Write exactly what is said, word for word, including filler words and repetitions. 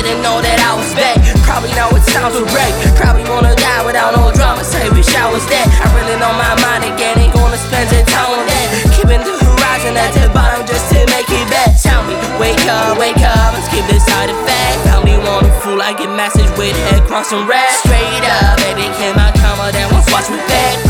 didn't know that I was back. Probably know it's time to break. Probably wanna die without no drama. Say wish I was dead. I really know my mind again. Ain't gonna spend the time on that. Keeping the horizon at the bottom just to make it back. Tell me, wake up, wake up. Let's keep this side of fact. Family want a fool. I get message with head crossing red. Straight up, baby, came out calmer than once watch me back.